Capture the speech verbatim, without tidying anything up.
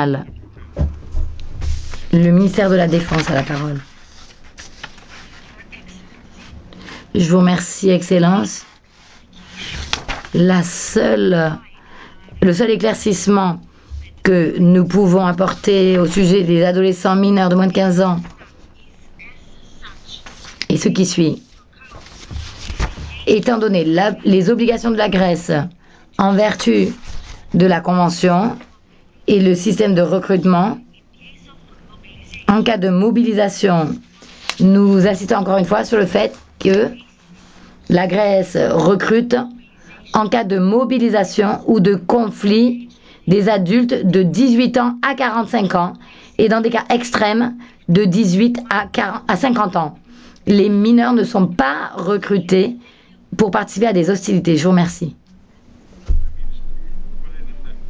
nationale. Le ministère de la Défense a la parole. Je vous remercie, Excellence. La seule, le seul éclaircissement que nous pouvons apporter au sujet des adolescents mineurs de moins de quinze ans est ce qui suit. Étant donné la, les obligations de la Grèce en vertu de la Convention et le système de recrutement, en cas de mobilisation, nous insistons encore une fois sur le fait que la Grèce recrute en cas de mobilisation ou de conflit des adultes de dix-huit ans à quarante-cinq ans et dans des cas extrêmes de dix-huit à cinquante ans. Les mineurs ne sont pas recrutés pour participer à des hostilités. Je vous remercie.